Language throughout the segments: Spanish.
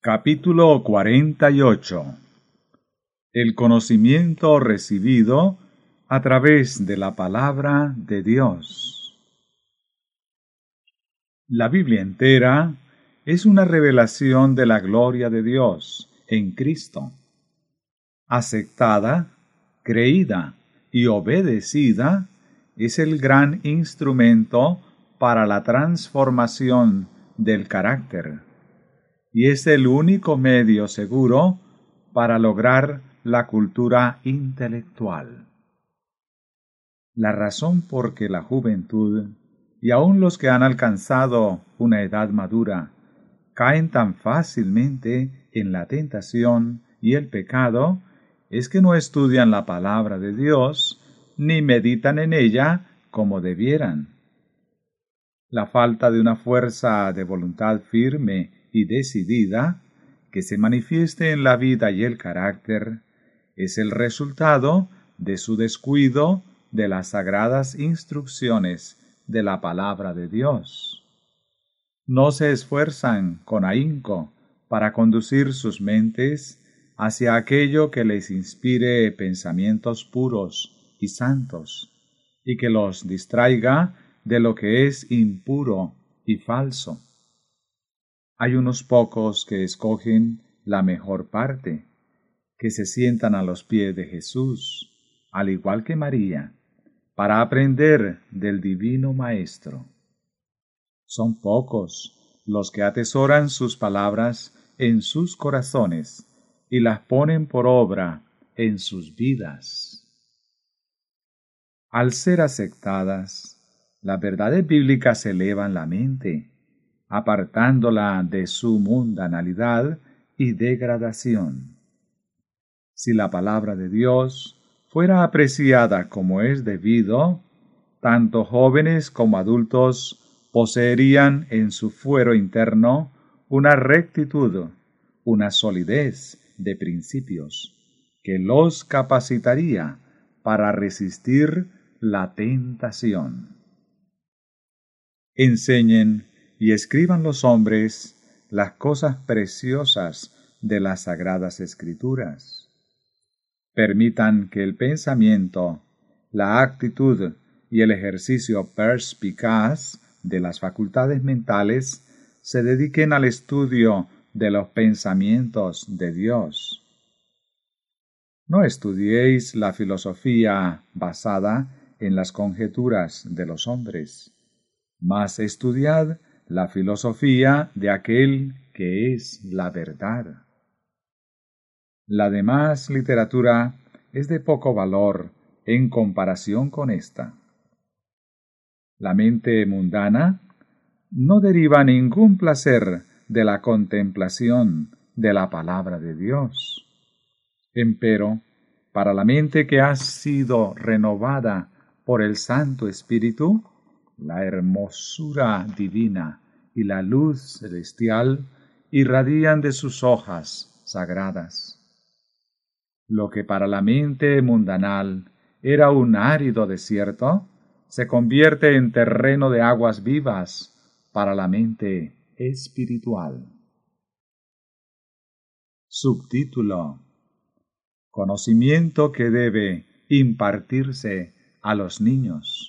Capítulo 48. El conocimiento recibido a través de la palabra de Dios. La Biblia entera es una revelación de la gloria de Dios en Cristo. Aceptada, creída y obedecida, es el gran instrumento para la transformación del carácter. Y es el único medio seguro para lograr la cultura intelectual. La razón por que la juventud, y aun los que han alcanzado una edad madura, caen tan fácilmente en la tentación y el pecado, es que no estudian la palabra de Dios, ni meditan en ella como debieran. La falta de una fuerza de voluntad firme y decidida, que se manifieste en la vida y el carácter, es el resultado de su descuido de las sagradas instrucciones de la palabra de Dios. No se esfuerzan con ahínco para conducir sus mentes hacia aquello que les inspire pensamientos puros y santos, y que los distraiga de lo que es impuro y falso. Hay unos pocos que escogen la mejor parte, que se sientan a los pies de Jesús, al igual que María, para aprender del Divino Maestro. Son pocos los que atesoran sus palabras en sus corazones y las ponen por obra en sus vidas. Al ser aceptadas, las verdades bíblicas elevan la mente, apartándola de su mundanalidad y degradación. Si la palabra de Dios fuera apreciada como es debido, tanto jóvenes como adultos poseerían en su fuero interno una rectitud, una solidez de principios, que los capacitaría para resistir la tentación. Enseñen y escriban los hombres las cosas preciosas de las sagradas escrituras. Permitan que el pensamiento, la actitud y el ejercicio perspicaz de las facultades mentales se dediquen al estudio de los pensamientos de Dios. No estudiéis la filosofía basada en las conjeturas de los hombres, mas estudiad la filosofía de aquel que es la verdad. La demás literatura es de poco valor en comparación con esta. La mente mundana no deriva ningún placer de la contemplación de la palabra de Dios. Empero, para la mente que ha sido renovada por el Santo Espíritu, la hermosura divina y la luz celestial irradian de sus hojas sagradas. Lo que para la mente mundanal era un árido desierto, se convierte en terreno de aguas vivas para la mente espiritual. Subtítulo: Conocimiento que debe impartirse a los niños.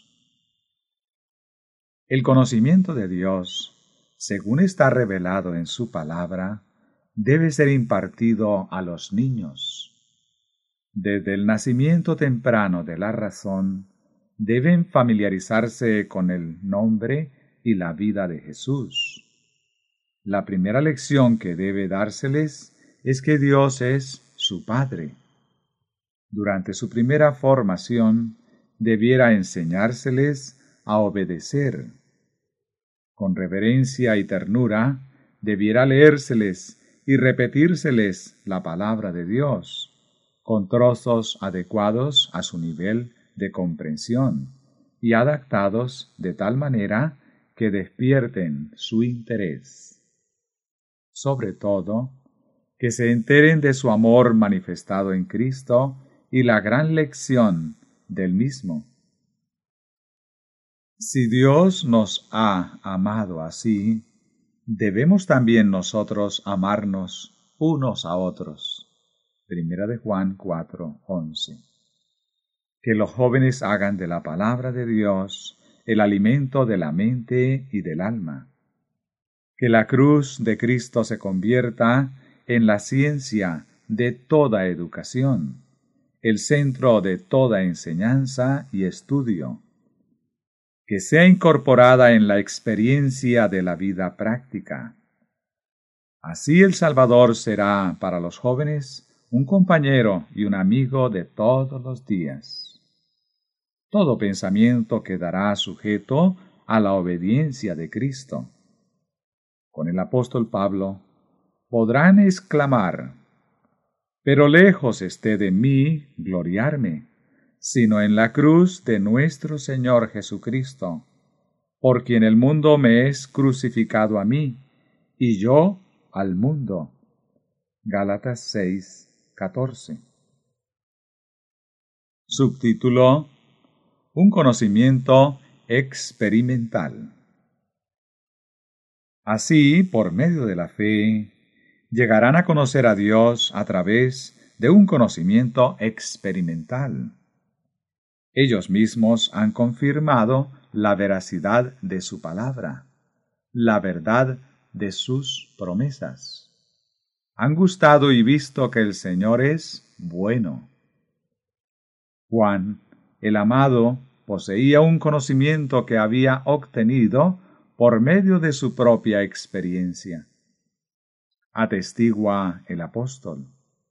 El conocimiento de Dios, según está revelado en su palabra, debe ser impartido a los niños. Desde el nacimiento temprano de la razón, deben familiarizarse con el nombre y la vida de Jesús. La primera lección que debe dárseles es que Dios es su Padre. Durante su primera formación, debiera enseñárseles a obedecer. Con reverencia y ternura, debiera leérseles y repetírseles la palabra de Dios, con trozos adecuados a su nivel de comprensión y adaptados de tal manera que despierten su interés. Sobre todo, que se enteren de su amor manifestado en Cristo y la gran lección del mismo. Si Dios nos ha amado así, debemos también nosotros amarnos unos a otros. Primera de Juan 4:11. Que los jóvenes hagan de la palabra de Dios el alimento de la mente y del alma. Que la cruz de Cristo se convierta en la ciencia de toda educación, el centro de toda enseñanza y estudio. Que sea incorporada en la experiencia de la vida práctica. Así el Salvador será para los jóvenes un compañero y un amigo de todos los días. Todo pensamiento quedará sujeto a la obediencia de Cristo. Con el apóstol Pablo, podrán exclamar: pero lejos esté de mí gloriarme, sino en la cruz de nuestro Señor Jesucristo, por quien el mundo me es crucificado a mí, y yo al mundo. Gálatas 6:14. Subtítulo: Un conocimiento experimental. Así, por medio de la fe, llegarán a conocer a Dios a través de un conocimiento experimental. Ellos mismos han confirmado la veracidad de su palabra, la verdad de sus promesas. Han gustado y visto que el Señor es bueno. Juan, el amado, poseía un conocimiento que había obtenido por medio de su propia experiencia. Atestigua el apóstol: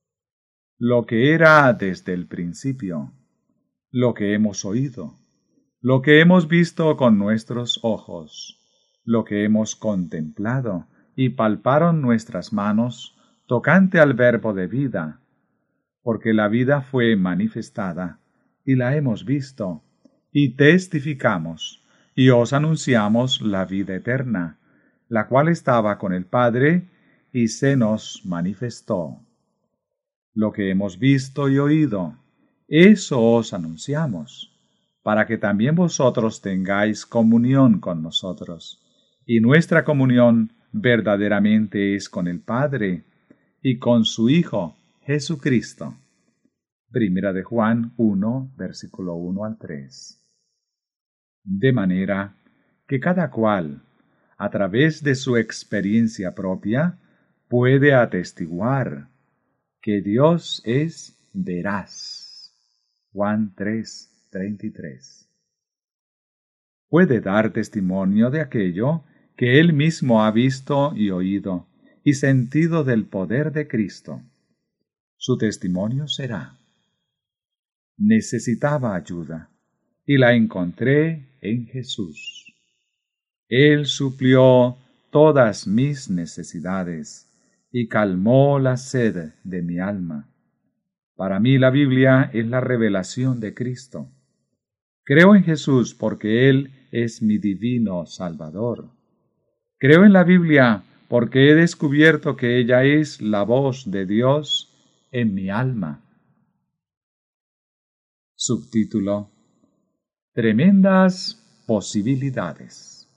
lo que era desde el principio, lo que hemos oído, lo que hemos visto con nuestros ojos, lo que hemos contemplado y palparon nuestras manos tocante al verbo de vida, porque la vida fue manifestada, y la hemos visto, y testificamos, y os anunciamos la vida eterna, la cual estaba con el Padre, y se nos manifestó. Lo que hemos visto y oído, eso os anunciamos, para que también vosotros tengáis comunión con nosotros, y nuestra comunión verdaderamente es con el Padre, y con su Hijo, Jesucristo. Primera de Juan 1, versículo 1 al 3. De manera que cada cual, a través de su experiencia propia, puede atestiguar que Dios es veraz. Juan 3:33. Puede dar testimonio de aquello que él mismo ha visto y oído y sentido del poder de Cristo. Su testimonio será: necesitaba ayuda, y la encontré en Jesús. Él suplió todas mis necesidades y calmó la sed de mi alma. Para mí la Biblia es la revelación de Cristo. Creo en Jesús porque Él es mi divino Salvador. Creo en la Biblia porque he descubierto que ella es la voz de Dios en mi alma. Subtítulo: Tremendas posibilidades.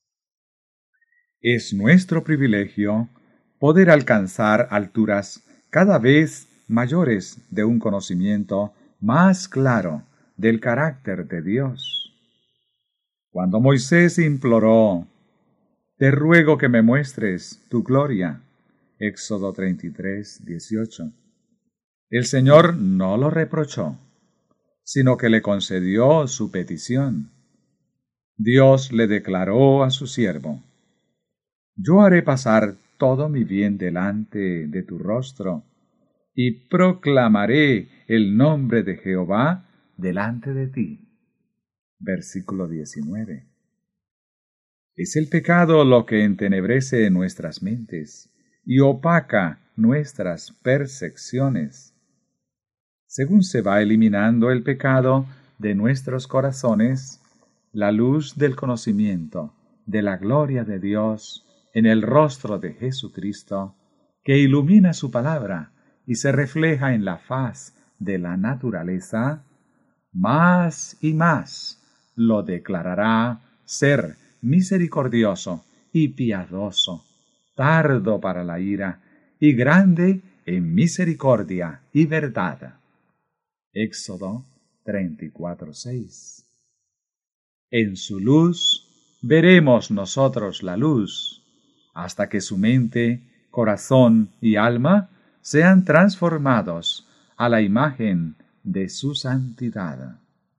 Es nuestro privilegio poder alcanzar alturas cada vez mayores de un conocimiento más claro del carácter de Dios. Cuando Moisés imploró: te ruego que me muestres tu gloria, Éxodo 33:18, el Señor no lo reprochó, sino que le concedió su petición. Dios le declaró a su siervo: yo haré pasar todo mi bien delante de tu rostro, y proclamaré el nombre de Jehová delante de ti. Versículo 19. Es el pecado lo que entenebrece nuestras mentes y opaca nuestras percepciones. Según se va eliminando el pecado de nuestros corazones, la luz del conocimiento de la gloria de Dios en el rostro de Jesucristo, que ilumina su palabra y se refleja en la faz de la naturaleza, más y más lo declarará ser misericordioso y piadoso, tardo para la ira, y grande en misericordia y verdad. Éxodo 34:6. En su luz veremos nosotros la luz, hasta que su mente, corazón y alma sean transformados a la imagen de su santidad.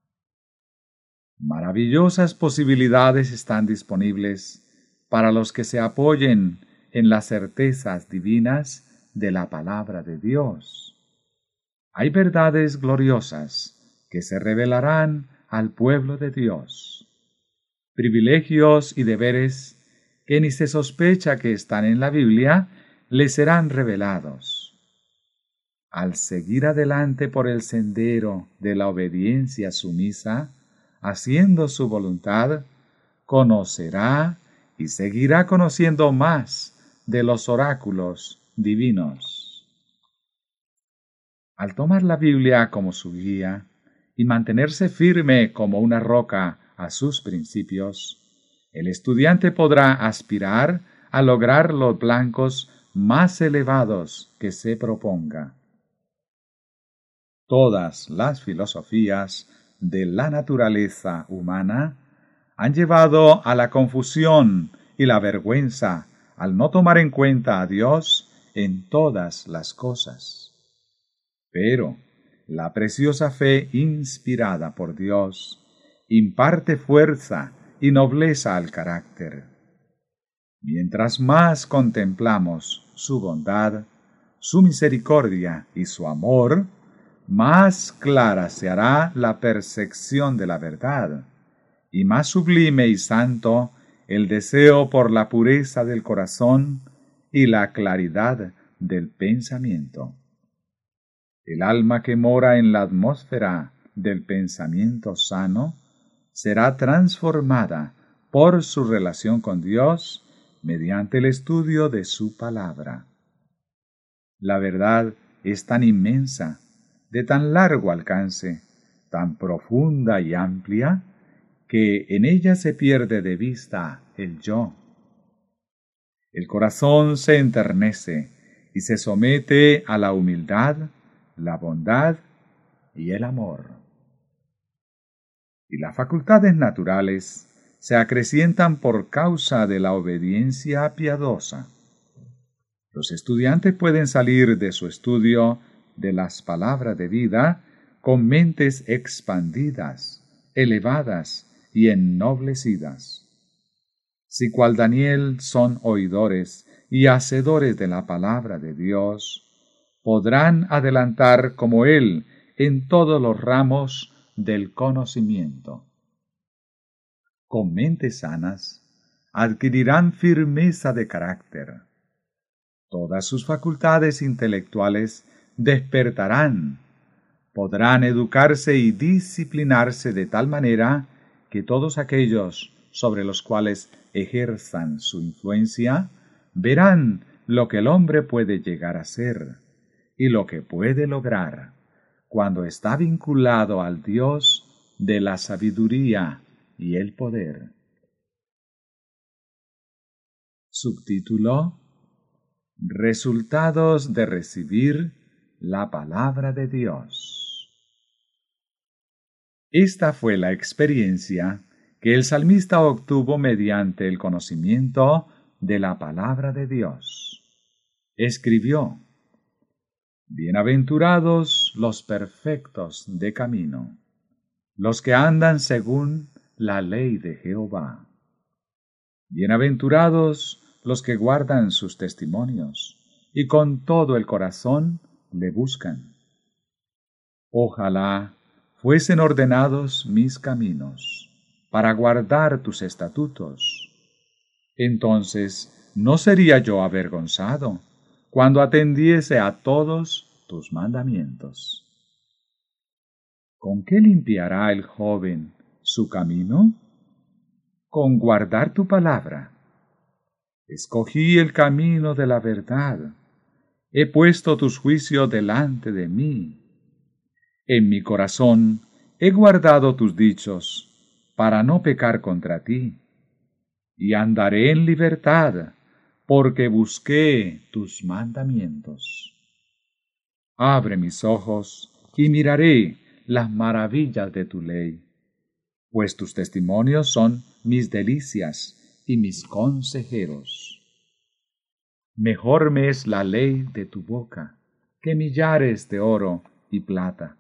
Maravillosas posibilidades están disponibles para los que se apoyen en las certezas divinas de la palabra de Dios. Hay verdades gloriosas que se revelarán al pueblo de Dios, privilegios y deberes que ni se sospecha que están en la Biblia les serán revelados. Al seguir adelante por el sendero de la obediencia sumisa, haciendo su voluntad, conocerá y seguirá conociendo más de los oráculos divinos. Al tomar la Biblia como su guía y mantenerse firme como una roca a sus principios, el estudiante podrá aspirar a lograr los blancos más elevados que se proponga. Todas las filosofías de la naturaleza humana han llevado a la confusión y la vergüenza al no tomar en cuenta a Dios en todas las cosas. Pero la preciosa fe inspirada por Dios imparte fuerza y nobleza al carácter. Mientras más contemplamos su bondad, su misericordia y su amor, más clara se hará la percepción de la verdad, y más sublime y santo el deseo por la pureza del corazón y la claridad del pensamiento. El alma que mora en la atmósfera del pensamiento sano será transformada por su relación con Dios mediante el estudio de su palabra. La verdad es tan inmensa, de tan largo alcance, tan profunda y amplia, que en ella se pierde de vista el yo. El corazón se enternece y se somete a la humildad, la bondad y el amor. Y las facultades naturales se acrecientan por causa de la obediencia piadosa. Los estudiantes pueden salir de su estudio de las palabras de vida con mentes expandidas, elevadas y ennoblecidas. Si cual Daniel son oidores y hacedores de la palabra de Dios, podrán adelantar como él en todos los ramos del conocimiento. Con mentes sanas, adquirirán firmeza de carácter. Todas sus facultades intelectuales despertarán. Podrán educarse y disciplinarse de tal manera que todos aquellos sobre los cuales ejerzan su influencia verán lo que el hombre puede llegar a ser y lo que puede lograr cuando está vinculado al Dios de la sabiduría y el poder. Subtítulo: Resultados de recibir la palabra de Dios. Esta fue la experiencia que el salmista obtuvo mediante el conocimiento de la palabra de Dios. Escribió: Bienaventurados los perfectos de camino, los que andan según la ley de Jehová. Bienaventurados los que guardan sus testimonios y con todo el corazón le buscan. Ojalá fuesen ordenados mis caminos para guardar tus estatutos. Entonces no sería yo avergonzado cuando atendiese a todos tus mandamientos. ¿Con qué limpiará el joven su camino? Con guardar tu palabra. Escogí el camino de la verdad. He puesto tus juicios delante de mí. En mi corazón he guardado tus dichos, para no pecar contra ti. Y andaré en libertad, porque busqué tus mandamientos. Abre mis ojos y miraré las maravillas de tu ley, pues tus testimonios son mis delicias y mis consejeros. Mejor me es la ley de tu boca que millares de oro y plata.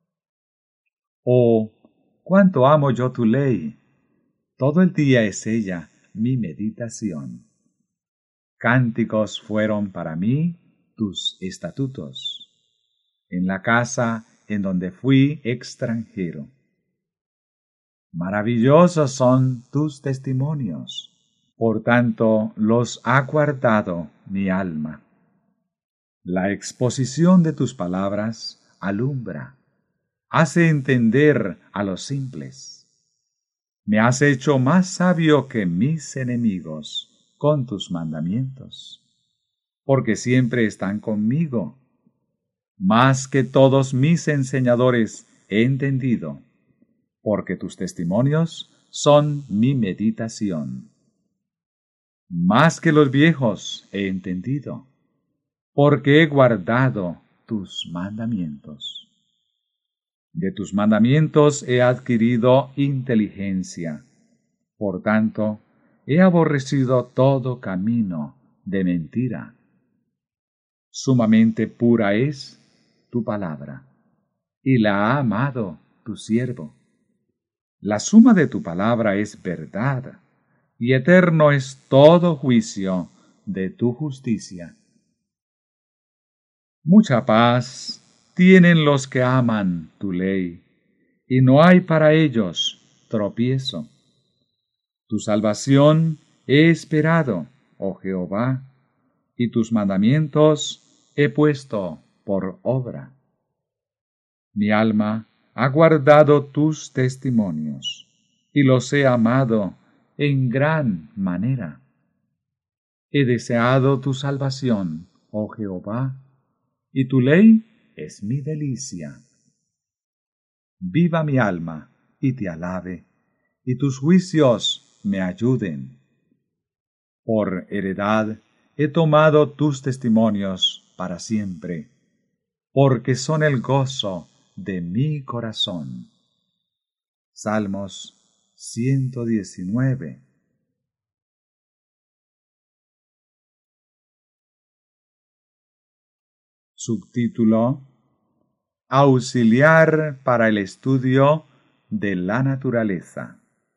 Oh, cuánto amo yo tu ley. Todo el día es ella mi meditación. Cánticos fueron para mí tus estatutos, en la casa en donde fui extranjero. Maravillosos son tus testimonios, por tanto los ha guardado mi alma. La exposición de tus palabras alumbra, hace entender a los simples. Me has hecho más sabio que mis enemigos con tus mandamientos, porque siempre están conmigo. Más que todos mis enseñadores he entendido, porque tus testimonios son mi meditación. Más que los viejos he entendido, porque he guardado tus mandamientos. De tus mandamientos he adquirido inteligencia, por tanto, he aborrecido todo camino de mentira. Sumamente pura es tu palabra, y la ha amado tu siervo. La suma de tu palabra es verdad, y eterno es todo juicio de tu justicia. Mucha paz tienen los que aman tu ley, y no hay para ellos tropiezo. Tu salvación he esperado, oh Jehová, y tus mandamientos he puesto por obra. Mi alma ha guardado tus testimonios, y los he amado en gran manera. He deseado tu salvación, oh Jehová, y tu ley es mi delicia. Viva mi alma y te alabe, y tus juicios me ayuden. Por heredad he tomado tus testimonios para siempre, porque son el gozo de mi corazón. Salmos 119. Subtítulo: Auxiliar para el estudio de la naturaleza.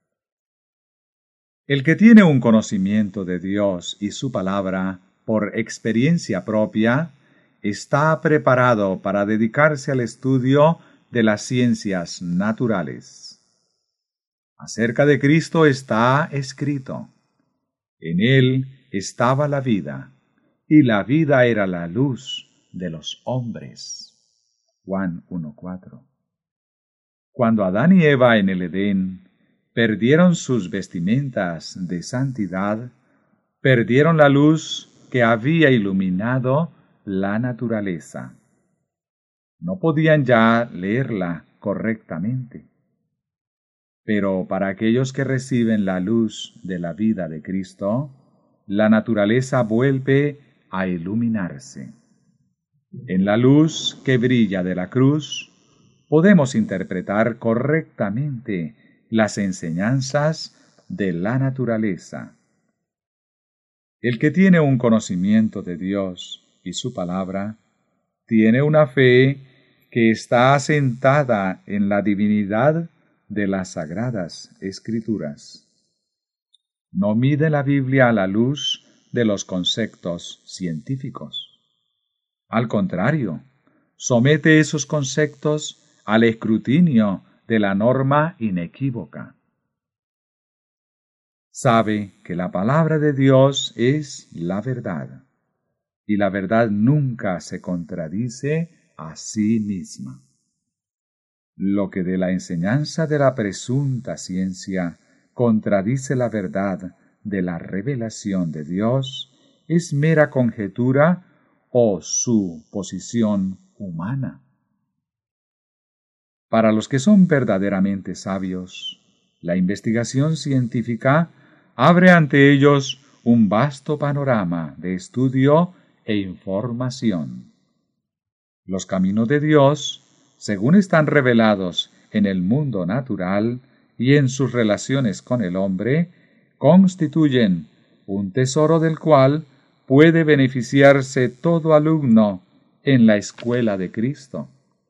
El que tiene un conocimiento de Dios y su palabra por experiencia propia, está preparado para dedicarse al estudio de las ciencias naturales. Acerca de Cristo está escrito: en él estaba la vida, y la vida era la luz de los hombres. Juan 1:4. Cuando Adán y Eva en el Edén perdieron sus vestimentas de santidad, perdieron la luz que había iluminado la naturaleza. No podían ya leerla correctamente. Pero para aquellos que reciben la luz de la vida de Cristo, la naturaleza vuelve a iluminarse. En la luz que brilla de la cruz, podemos interpretar correctamente las enseñanzas de la naturaleza. El que tiene un conocimiento de Dios y su palabra, tiene una fe que está asentada en la divinidad de las sagradas escrituras. No mide la Biblia a la luz de los conceptos científicos. Al contrario, somete esos conceptos al escrutinio de la norma inequívoca. Sabe que la palabra de Dios es la verdad, y la verdad nunca se contradice a sí misma. Lo que de la enseñanza de la presunta ciencia contradice la verdad de la revelación de Dios es mera conjetura o suposición humana. Para los que son verdaderamente sabios, la investigación científica abre ante ellos un vasto panorama de estudio e información. Los caminos de Dios, según están revelados en el mundo natural y en sus relaciones con el hombre, constituyen un tesoro del cual puede beneficiarse todo alumno en la escuela de Cristo.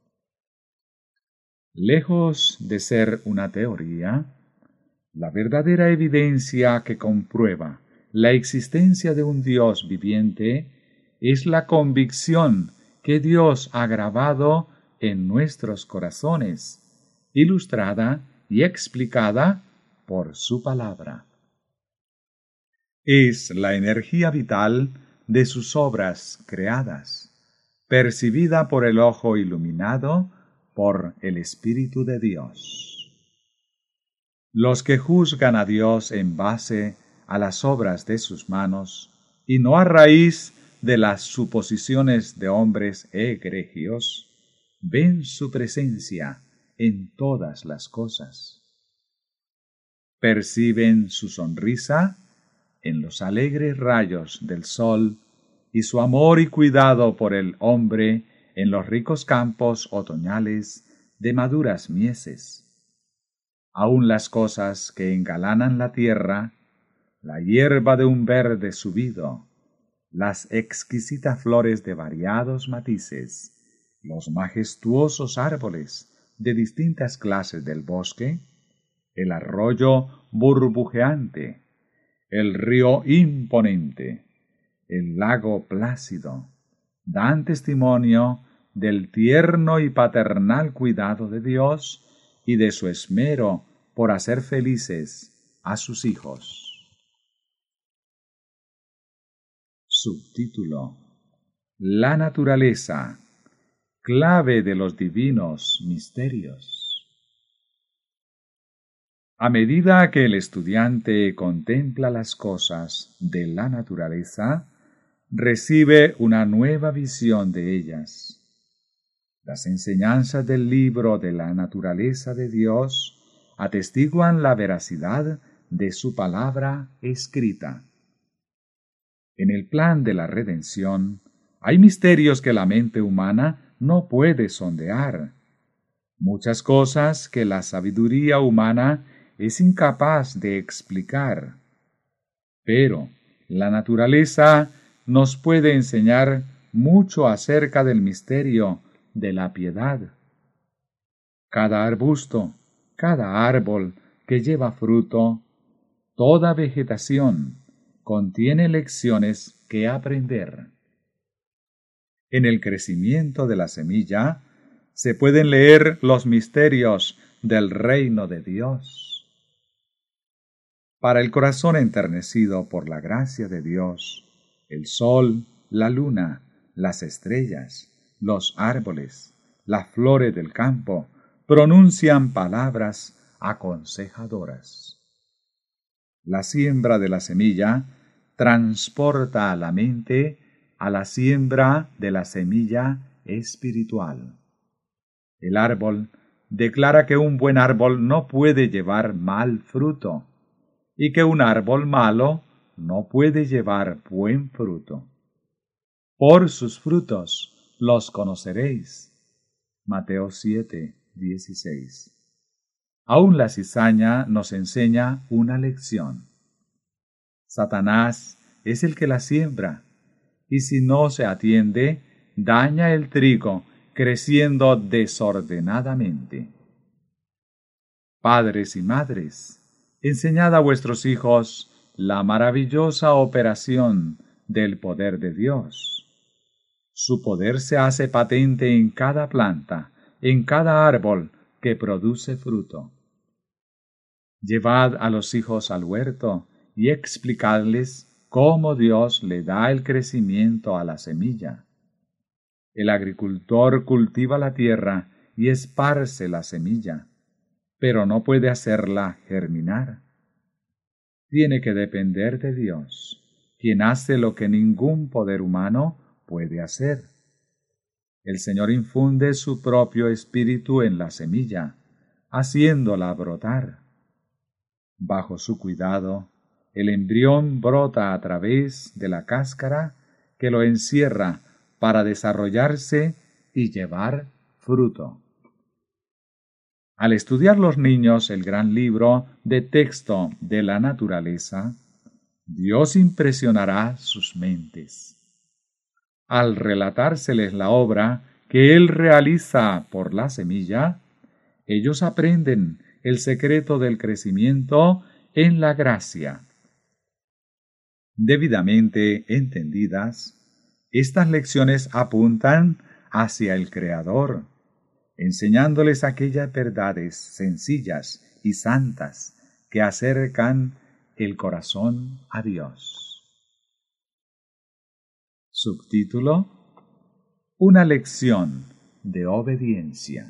Lejos de ser una teoría, la verdadera evidencia que comprueba la existencia de un Dios viviente es la convicción que Dios ha grabado en nuestros corazones, ilustrada y explicada por su palabra. Es la energía vital de sus obras creadas, percibida por el ojo iluminado por el Espíritu de Dios. Los que juzgan a Dios en base a las obras de sus manos y no a raíz de las suposiciones de hombres egregios, ven su presencia en todas las cosas. Perciben su sonrisa en los alegres rayos del sol y su amor y cuidado por el hombre en los ricos campos otoñales de maduras mieses. Aun las cosas que engalanan la tierra, la hierba de un verde subido, las exquisitas flores de variados matices, los majestuosos árboles de distintas clases del bosque, el arroyo burbujeante, el río imponente, el lago plácido, dan testimonio del tierno y paternal cuidado de Dios y de su esmero por hacer felices a sus hijos. Subtítulo: La naturaleza, clave de los divinos misterios. A medida que el estudiante contempla las cosas de la naturaleza, recibe una nueva visión de ellas. Las enseñanzas del libro de la naturaleza de Dios atestiguan la veracidad de su palabra escrita. En el plan de la redención, hay misterios que la mente humana no puede sondear. Muchas cosas que la sabiduría humana es incapaz de explicar. Pero la naturaleza nos puede enseñar mucho acerca del misterio de la piedad. Cada arbusto, cada árbol que lleva fruto, toda vegetación contiene lecciones que aprender. En el crecimiento de la semilla se pueden leer los misterios del reino de Dios. Para el corazón enternecido por la gracia de Dios, el sol, la luna, las estrellas, los árboles, las flores del campo pronuncian palabras aconsejadoras. La siembra de la semilla transporta a la mente a la siembra de la semilla espiritual. El árbol declara que un buen árbol no puede llevar mal fruto y que un árbol malo no puede llevar buen fruto. Por sus frutos los conoceréis. Mateo 7:16. Aún la cizaña nos enseña una lección. Satanás es el que la siembra, y si no se atiende, daña el trigo, creciendo desordenadamente. Padres y madres, enseñad a vuestros hijos la maravillosa operación del poder de Dios. Su poder se hace patente en cada planta, en cada árbol que produce fruto. Llevad a los hijos al huerto y explicadles cómo Dios le da el crecimiento a la semilla. El agricultor cultiva la tierra y esparce la semilla, pero no puede hacerla germinar. Tiene que depender de Dios, quien hace lo que ningún poder humano puede hacer. El Señor infunde su propio espíritu en la semilla, haciéndola brotar. Bajo su cuidado, el embrión brota a través de la cáscara que lo encierra para desarrollarse y llevar fruto. Al estudiar los niños el gran libro de texto de la naturaleza, Dios impresionará sus mentes. Al relatárseles la obra que Él realiza por la semilla, ellos aprenden el secreto del crecimiento en la gracia. Debidamente entendidas, estas lecciones apuntan hacia el Creador, enseñándoles aquellas verdades sencillas y santas que acercan el corazón a Dios. Subtítulo: Una lección de obediencia.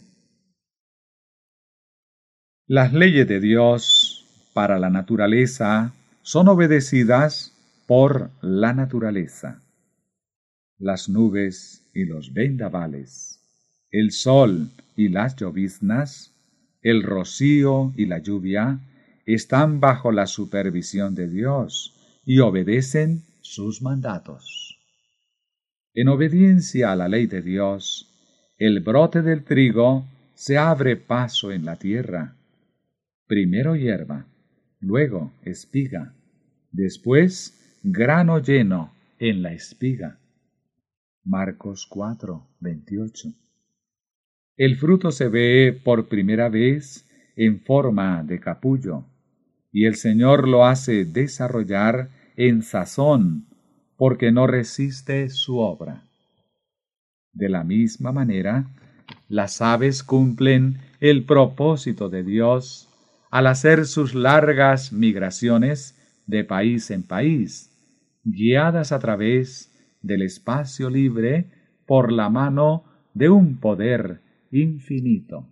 Las leyes de Dios para la naturaleza son obedecidas por la naturaleza. Las nubes y los vendavales, el sol y las lloviznas, el rocío y la lluvia están bajo la supervisión de Dios y obedecen sus mandatos. En obediencia a la ley de Dios, el brote del trigo se abre paso en la tierra. Primero hierba, luego espiga, después grano lleno en la espiga. Marcos 4:28. El fruto se ve por primera vez en forma de capullo, y el Señor lo hace desarrollar en sazón, porque no resiste su obra. De la misma manera, las aves cumplen el propósito de Dios al hacer sus largas migraciones de país en país, guiadas a través del espacio libre por la mano de un poder infinito.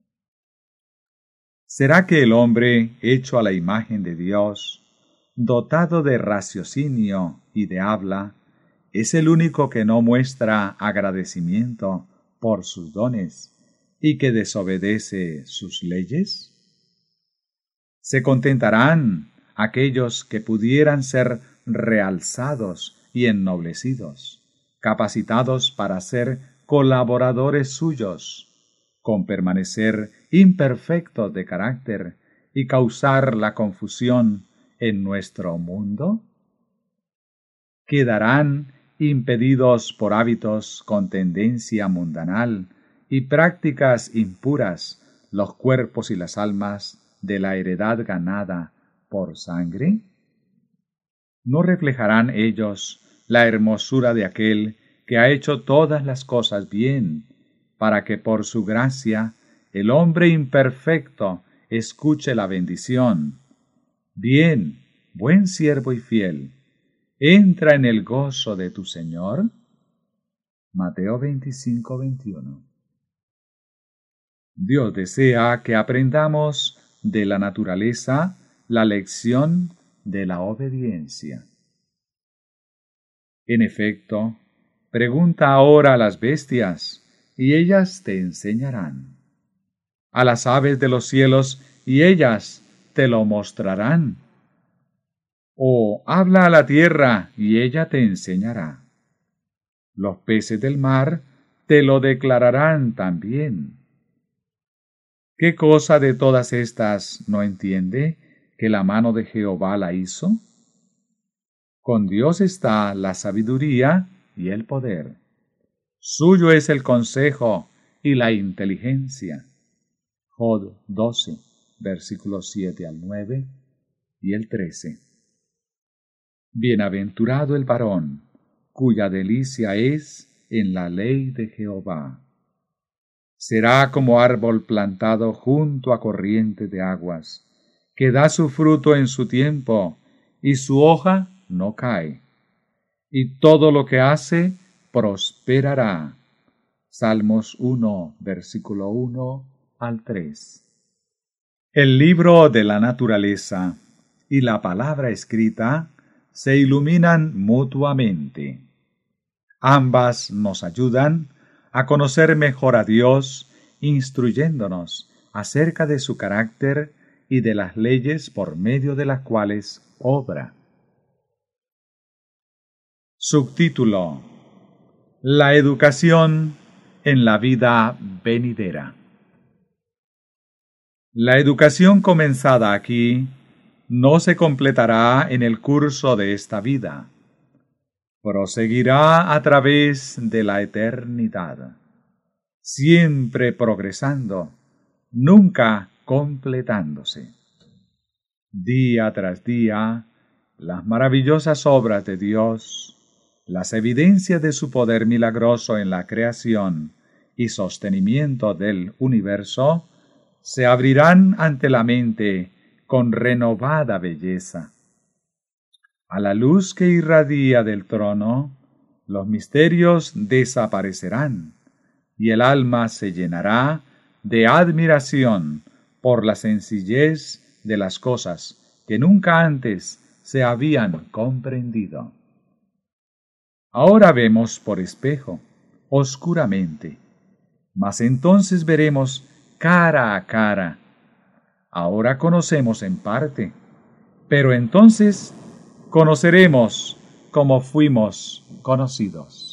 ¿Será que el hombre, hecho a la imagen de Dios, dotado de raciocinio y de habla, es el único que no muestra agradecimiento por sus dones y que desobedece sus leyes? ¿Se contentarán aquellos que pudieran ser realzados y ennoblecidos, capacitados para ser colaboradores suyos, con permanecer imperfectos de carácter y causar la confusión en nuestro mundo? ¿Quedarán impedidos por hábitos con tendencia mundanal y prácticas impuras los cuerpos y las almas de la heredad ganada por sangre? ¿No reflejarán ellos la hermosura de aquel que ha hecho todas las cosas bien, para que por su gracia el hombre imperfecto escuche la bendición? Bien, buen siervo y fiel, entra en el gozo de tu Señor. Mateo 25:21. Dios desea que aprendamos de la naturaleza la lección de la obediencia. En efecto, pregunta ahora a las bestias, y ellas te enseñarán. A las aves de los cielos, y ellas te lo mostrarán. O habla a la tierra, y ella te enseñará. Los peces del mar te lo declararán también. ¿Qué cosa de todas estas no entiende que la mano de Jehová la hizo? Con Dios está la sabiduría y el poder. Suyo es el consejo y la inteligencia. Job 12, versículos 7 al 9 y el 13. Bienaventurado el varón, cuya delicia es en la ley de Jehová. Será como árbol plantado junto a corriente de aguas, que da su fruto en su tiempo, y su hoja no cae, y todo lo que hace prosperará. Salmos 1, versículo 1 al 3. El libro de la naturaleza y la palabra escrita se iluminan mutuamente. Ambas nos ayudan a conocer mejor a Dios, instruyéndonos acerca de su carácter y de las leyes por medio de las cuales obra. Subtítulo: La educación en la vida venidera. La educación comenzada aquí no se completará en el curso de esta vida. Proseguirá a través de la eternidad, siempre progresando, nunca completándose. Día tras día, las maravillosas obras de Dios, las evidencias de su poder milagroso en la creación y sostenimiento del universo, se abrirán ante la mente con renovada belleza. A la luz que irradia del trono, los misterios desaparecerán y el alma se llenará de admiración por la sencillez de las cosas que nunca antes se habían comprendido. Ahora vemos por espejo, oscuramente, mas entonces veremos cara a cara. Ahora conocemos en parte, pero entonces conoceremos como fuimos conocidos.